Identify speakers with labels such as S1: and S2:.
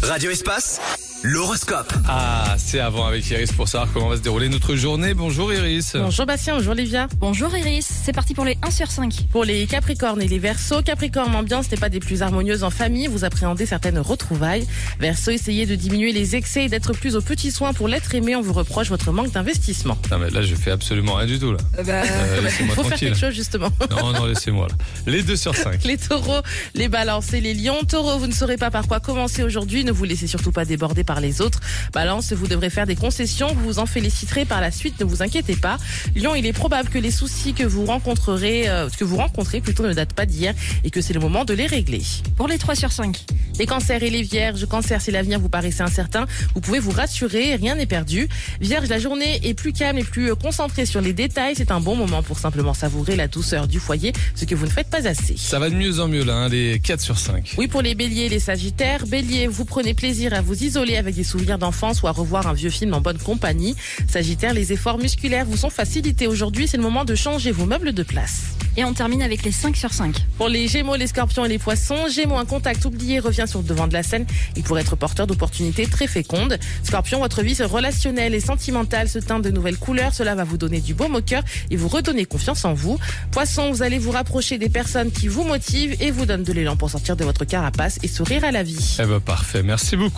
S1: Radio Espace, l'horoscope.
S2: Ah, c'est avant avec Iris pour savoir comment va se dérouler notre journée. Bonjour Iris.
S3: Bonjour Bastien, bonjour Livia.
S4: Bonjour Iris, c'est parti pour les 1 sur 5.
S3: Pour les Capricornes et les Verseaux, Capricorne, l'ambiance n'est pas des plus harmonieuses en famille, vous appréhendez certaines retrouvailles. Verseau, essayez de diminuer les excès et d'être plus aux petits soins pour l'être aimé, on vous reproche votre manque d'investissement.
S2: Non mais là je fais absolument rien du tout là. Laissez-moi
S3: Faut faire
S2: tranquille.
S3: quelque chose justement.
S2: Non, laissez-moi là. Les 2 sur 5.
S3: Les taureaux, les balances et les lions. Taureaux, vous ne saurez pas par quoi commencer aujourd'hui. Ne vous laissez surtout pas déborder par les autres. Balance, vous devrez faire des concessions. Vous vous en féliciterez par la suite. Ne vous inquiétez pas. Lion, il est probable que les soucis que vous rencontrez plutôt ne datent pas d'hier et que c'est le moment de les régler.
S4: Pour les 3 sur 5.
S3: Les cancers et les vierges. Cancer, si l'avenir vous paraissait incertain, vous pouvez vous rassurer. Rien n'est perdu. Vierge, la journée est plus calme et plus concentrée sur les détails. C'est un bon moment pour simplement savourer la douceur du foyer, ce que vous ne faites pas assez.
S2: Ça va de mieux en mieux là, hein, les 4 sur 5.
S3: Oui, pour les béliers et les sagittaires. Bélier, vous prenez plaisir à vous isoler avec des souvenirs d'enfance ou à revoir un vieux film en bonne compagnie. Sagittaire, les efforts musculaires vous sont facilités aujourd'hui. C'est le moment de changer vos meubles de place.
S4: Et on termine avec les 5 sur 5.
S3: Pour les gémeaux, les scorpions et les poissons. Gémeaux, un contact oublié revient sur le devant de la scène. Il pourrait être porteur d'opportunités très fécondes. Scorpion, votre vie relationnelle et sentimentale se teint de nouvelles couleurs. Cela va vous donner du baume au cœur et vous redonner confiance en vous. Poisson, vous allez vous rapprocher des personnes qui vous motivent et vous donnent de l'élan pour sortir de votre carapace et sourire à la vie.
S2: Eh ben parfait, merci beaucoup.